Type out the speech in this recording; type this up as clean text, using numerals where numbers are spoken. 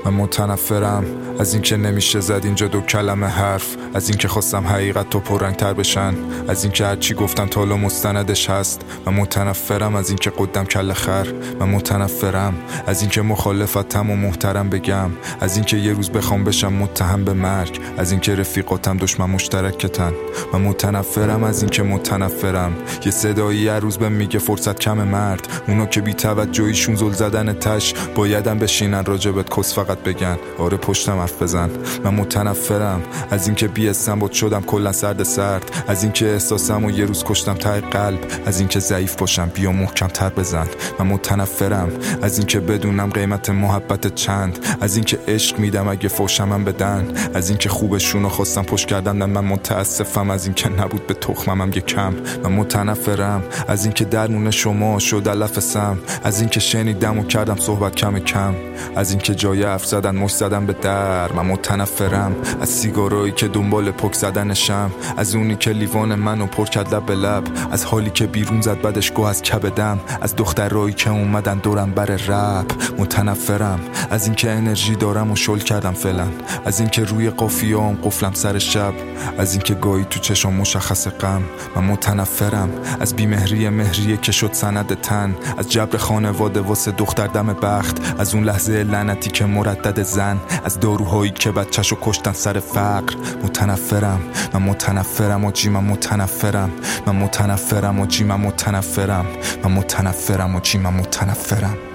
من متنفرم از این که نمیشه زد اینجا دو کلمه حرف، از این که خواستم حقیقت تو پررنگ تر بشن، از این که هرچی گفتم تا حالا مستندش هست. من متنفرم از این که قدم کل خر، من متنفرم از این که مخالفتم و محترم بگم، از این که یه روز بخوام بشم متهم به مرگ، از این که رفیقاتم دشمن مشترکتن. من متنفرم از این که متنفرم یه صدایی هر روز بهم میگه فرصت کم مرد، اونا که بی توجهیشون زل زدن تش بایدن بشینن راجبت کس فقط بگن آره پشتم حرف بزن. من متنفرم از این که بی استنباط شدم کلا سرد، از این که احساسم و یه روز کشتم ته قلب، از این که ضعیف باشم بیا محکم تر بزن. من متنفرم از این که بدونم قیمت محبت چند، از این که عشق میدم اگه فوشمم بدن، از این که خوبشونو خواستم پشت کردن من متاسفم از این که نبود به تخمم یه کم. من متنفرم از این که درمون شما شد علفسم، از این که شنیدم و کردم صحبت کم، از این که جای حرف زدن مش زدن به در. من متنفرم از سیگارایی که دنبال پک زدنشم، از اونی که لیوان منو پر کرد لب به لب، از حالی که بیرون زد بعدش گوه از کبدم، از دخترایی که اومدن دورم بر رپ. متنفرم از این که انرژی دارم و شل کردم فعلا، از این که روی قافیه‌ام قفلم سر شب، از این که گاهی تو چشم مشخص غم. من متنفرم از بیمهریه که شد سند تن، از جبر خانواده واسه دختر دم بخت، از اون لحظه لعنتی که مردد زن، از داروهایی که بچه‌شو کشتن سر فقر. متنفرم من متنفرم آجی من متنفرم، من متنفرم آجی من متنفرم، من متنفرم آجی من متنفرم.